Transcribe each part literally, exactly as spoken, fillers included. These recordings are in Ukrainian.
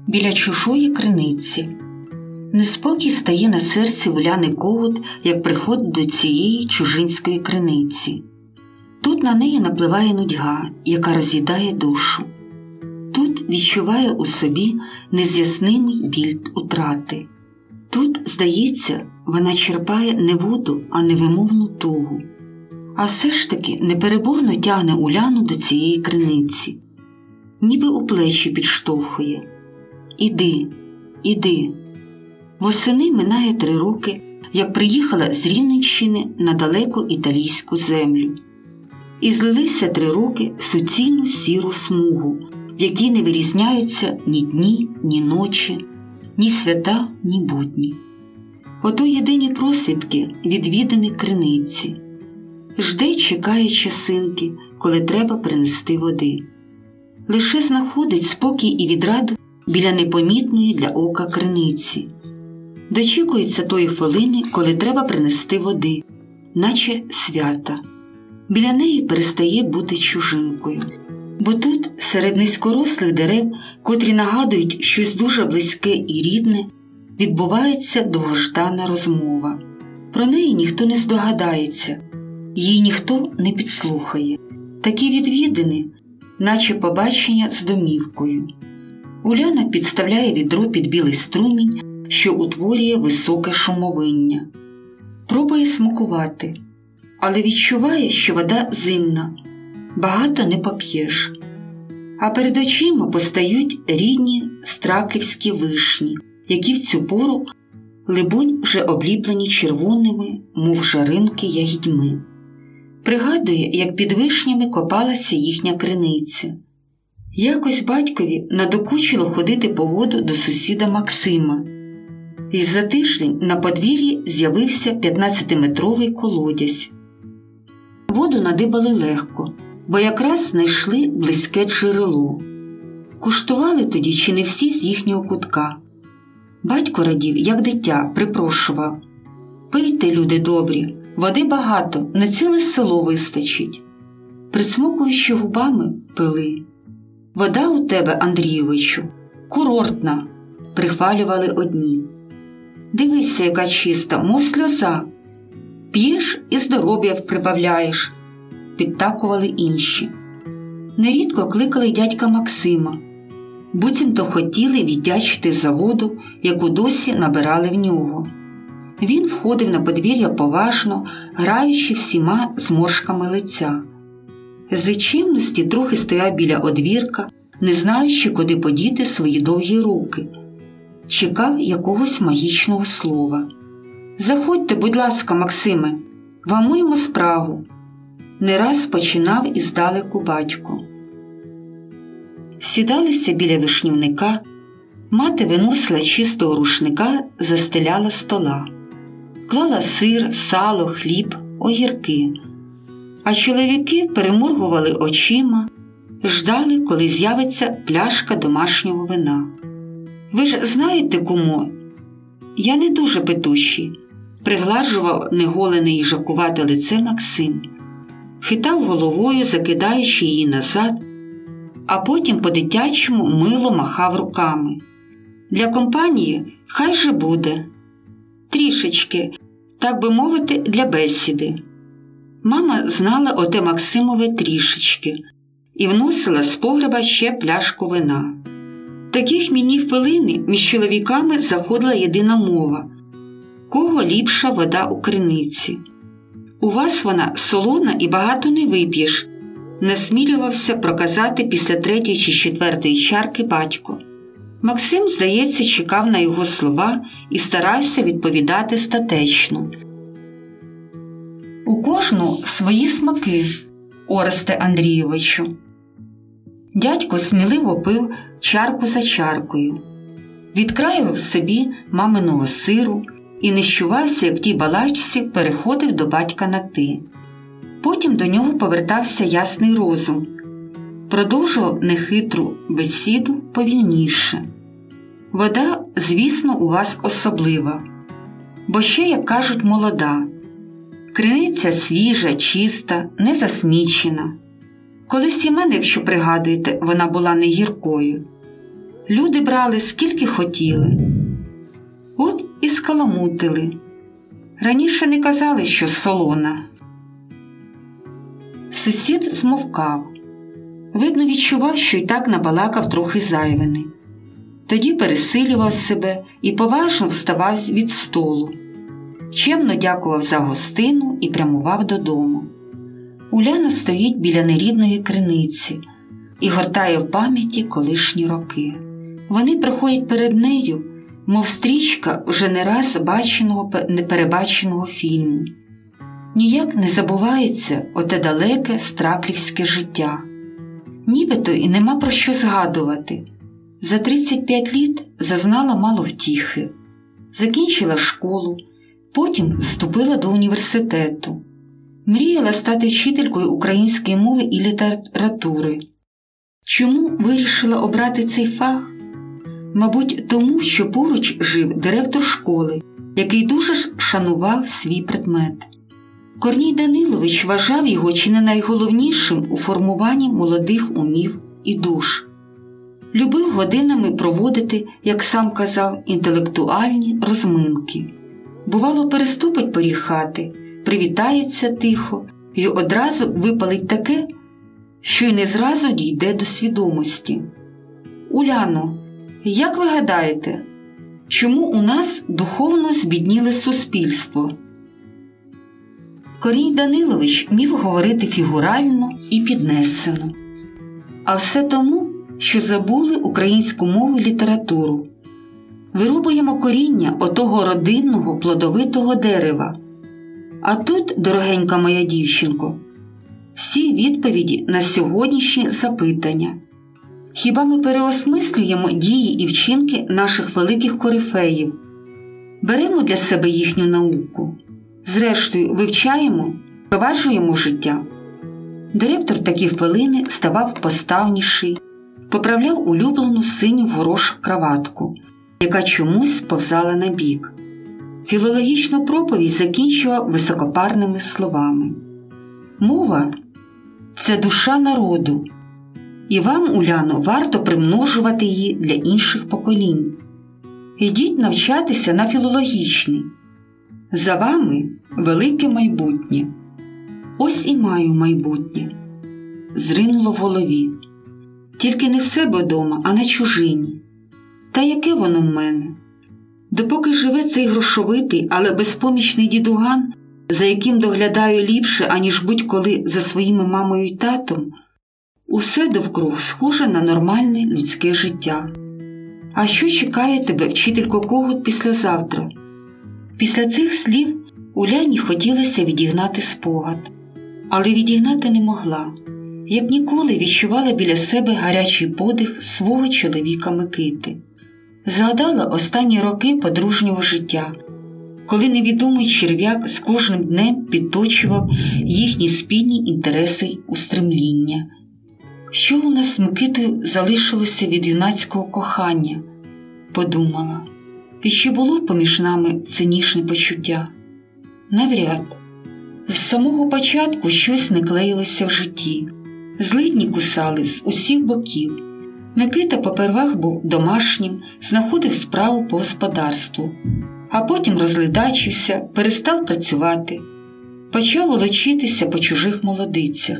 біля чужої криниці. Неспокій стає на серці в Уляни Когут, як приходить до цієї чужинської криниці. Тут на неї напливає нудьга, яка роз'їдає душу. Тут відчуває у собі нез'яснимий біль утрати. Тут, здається, вона черпає не воду, а невимовну тугу. А все ж таки непереборно тягне Уляну до цієї криниці. Ніби у плечі підштовхує. Іди, іди. Восени минає три роки, як приїхала з Рівненщини на далеку італійську землю. І злилися три роки в суцільну сіру смугу, в якій не вирізняються ні дні, ні ночі, ні свята, ні будні. Ото єдині просвідки відвідані криниці. Жде, чекає часинки, коли треба принести води. Лише знаходить спокій і відраду біля непомітної для ока криниці. Дочікується тої хвилини, коли треба принести води, наче свята. Біля неї перестає бути чужинкою. Бо тут, серед низькорослих дерев, котрі нагадують щось дуже близьке і рідне, відбувається довгождана розмова. Про неї ніхто не здогадається, її ніхто не підслухає. Такі відвідини, наче побачення з домівкою. Уляна підставляє відро під білий струмінь, що утворює високе шумовиння. Пробує смакувати, але відчуває, що вода зимна, багато не поп'єш. А перед очима постають рідні страківські вишні, які в цю пору, либонь, вже обліплені червоними, мов жаринки, ягідьми. Пригадує, як під вишнями копалася їхня криниця. Якось батькові надокучило ходити по воду до сусіда Максима. І за тиждень на подвір'ї з'явився п'ятнадцятиметровий колодязь. Воду надибали легко, бо якраз знайшли близьке джерело. Куштували тоді чи не всі з їхнього кутка. Батько радів, як дитя, припрошував: «Пийте, люди добрі, води багато, на ціле село вистачить». Присмокуючи губами, пили. «Вода у тебе, Андрійовичу, курортна», – прихвалювали одні. «Дивися, яка чиста, мов сльоза. П'єш і здоров'я прибавляєш», – підтакували інші. Нерідко кликали дядька Максима. Буцімто хотіли віддячити за воду, яку досі набирали в нього. Він входив на подвір'я поважно, граючи всіма зморшками лиця. З чимності трохи стояв біля одвірка, не знаючи, куди подіти свої довгі руки. Чекав якогось магічного слова. «Заходьте, будь ласка, Максиме, вамуємо справу», – не раз починав іздалеку батько. Сідалися біля вишнівника, мати виносила чистого рушника, застеляла стола. Клала сир, сало, хліб, огірки. А чоловіки переморгували очима, ждали, коли з'явиться пляшка домашнього вина. «Ви ж знаєте, кумо, я не дуже петущий», – пригладжував неголене і жакувате лице Максим. Хитав головою, закидаючи її назад, а потім по-дитячому мило махав руками. «Для компанії хай же буде. Трішечки, так би мовити, для бесіди». Мама знала оте Максимове трішечки і вносила з погреба ще пляшку вина. Такі хмільні хвилини між чоловіками заходила єдина мова: кого ліпша вода у криниці. «У вас вона солона і багато не вип'єш», – насмілювався проказати після третьої чи четвертої чарки батько. Максим, здається, чекав на його слова і старався відповідати статечно. «У кожну свої смаки, Оресте Андрійовичу». Дядько сміливо пив чарку за чаркою. Відкраював собі маминого сиру і не щувався, як в тій балачці переходив до батька на «ти». Потім до нього повертався ясний розум. Продовжував нехитру бесіду повільніше. «Вода, звісно, у вас особлива, бо ще, як кажуть, молода. Криниця свіжа, чиста, не засмічена. Колись і мене, якщо пригадуєте, вона була не гіркою. Люди брали скільки хотіли. От і скаламутили. Раніше не казали, що солона. Сусід змовкав. Видно, відчував, що й так набалакав трохи зайвини. Тоді пересилював себе і поважно вставав від столу. Чемно дякував за гостину і прямував додому. Уляна стоїть біля нерідної криниці і гортає в пам'яті колишні роки. Вони проходять перед нею, мов стрічка вже не раз баченого, неперебаченого фільму. Ніяк не забувається оте далеке страклівське життя. Нібито і нема про що згадувати. За тридцять п'ять літ зазнала мало втіхи. Закінчила школу, потім вступила до університету. Мріяла стати вчителькою української мови і літератури. Чому вирішила обрати цей фах? Мабуть, тому, що поруч жив директор школи, який дуже шанував свій предмет. Корній Данилович вважав його чи не найголовнішим у формуванні молодих умів і душ. Любив годинами проводити, як сам казав, інтелектуальні розминки. Бувало, переступить поріг хати, привітається тихо і одразу випалить таке, що й не зразу дійде до свідомості. «Уляно, як ви гадаєте, чому у нас духовно збідніле суспільство?» Корній Данилович міг говорити фігурально і піднесено. А все тому, що забули українську мову і літературу. Вирубуємо коріння отого родинного плодовитого дерева. А тут, дорогенька моя дівчинко, всі відповіді на сьогоднішні запитання. Хіба ми переосмислюємо дії і вчинки наших великих корифеїв? Беремо для себе їхню науку? Зрештою, вивчаємо, впроваджуємо в життя? Директор такі хвилини ставав поставніший, поправляв улюблену синю горошку краватку, яка чомусь сповзала на бік. Філологічну проповідь закінчував високопарними словами. Мова – це душа народу, і вам, Уляно, варто примножувати її для інших поколінь. Ідіть навчатися на філологічний. За вами велике майбутнє. Ось і маю майбутнє. Зринуло в голові. Тільки не в себе дома, а на чужині. Та яке воно в мене? Допоки живе цей грошовитий, але безпомічний дідуган, за яким доглядаю ліпше, аніж будь-коли за своїми мамою й татом, усе довкруг схоже на нормальне людське життя. А що чекає тебе, вчителько Когут, післязавтра? Після цих слів Уляні хотілося відігнати спогад, але відігнати не могла. Як ніколи відчувала біля себе гарячий подих свого чоловіка Микити. Згадала останні роки подружнього життя, коли невідомий черв'як з кожним днем підточував їхні спільні інтереси й устремління. Що у нас з Микитою залишилося від юнацького кохання? Подумала. І чи було поміж нами цинічне почуття? Навряд. З самого початку щось не клеїлося в житті. Злидні кусали з усіх боків. Микита попервах був домашнім, знаходив справу по господарству, а потім розледачився, перестав працювати, почав волочитися по чужих молодицях.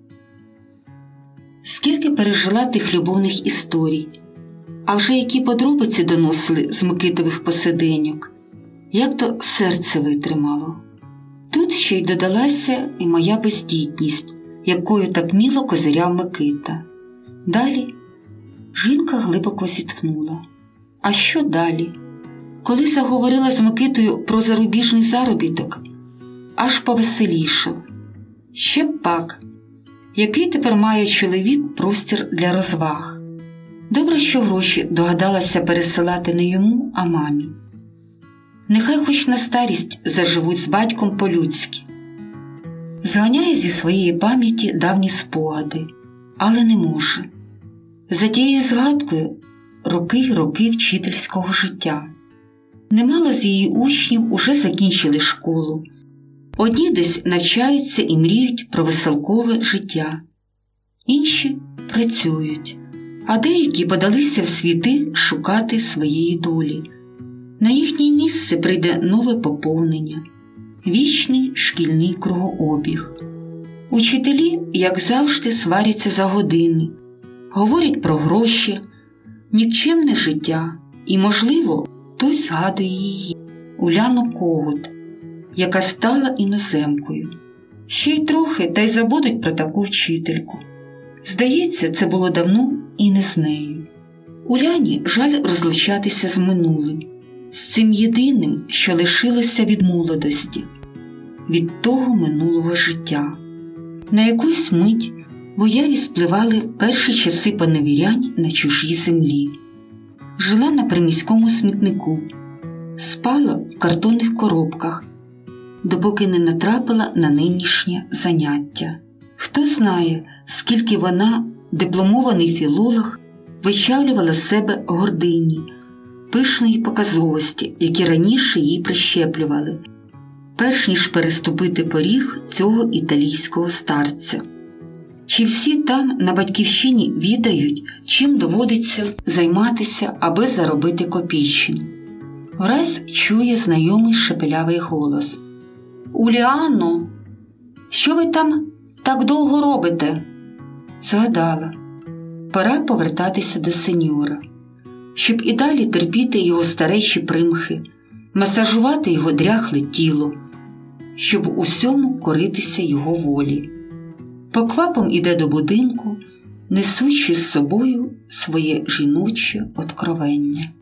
Скільки пережила тих любовних історій, а вже які подробиці доносили з Микитових посиденьок, як то серце витримало. Тут ще й додалася і моя бездітність, якою так міло козиряв Микита. Далі жінка глибоко зітхнула. А що далі? Коли заговорила з Микитою про зарубіжний заробіток, аж повеселішав. Ще б пак, який тепер має чоловік простір для розваг. Добре, що гроші догадалася пересилати не йому, а мамі. Нехай хоч на старість заживуть з батьком по-людськи. Зганяє зі своєї пам'яті давні спогади, але не може. За тією згадкою роки й роки вчительського життя. Немало з її учнів уже закінчили школу. Одні десь навчаються і мріють про веселкове життя. Інші працюють. а деякі подалися в світи шукати своєї долі. На їхнє місце прийде нове поповнення, вічний шкільний кругообіг. Учителі, як завжди, сваряться за години, говорять про гроші, нікчемне життя і, можливо, хтось згадує її, Уляну Когут, яка стала іноземкою. Ще й трохи, та й забудуть про таку вчительку. Здається, це було давно і не з нею. Уляні жаль розлучатися з минулим, з цим єдиним, що лишилося від молодості, від того минулого життя. На якусь мить в уяві спливали перші часи поневірянь на чужій землі. Жила на приміському смітнику, спала в картонних коробках, допоки не натрапила на нинішнє заняття. Хто знає, скільки вона, дипломований філолог, вичавлювала з себе гордині, пишної показовості, які раніше їй прищеплювали, перш ніж переступити поріг цього італійського старця. Чи всі там, на батьківщині, відають, чим доводиться займатися, аби заробити копійчину? Враз чує знайомий шепелявий голос. «Уляно, що ви там так довго робите?» Згадала. Пора повертатися до сеньора, щоб і далі терпіти його старечі примхи, масажувати його дряхле тіло, щоб усьому коритися його волі. Поквапом іде до будинку, несучи з собою своє жіноче откровення.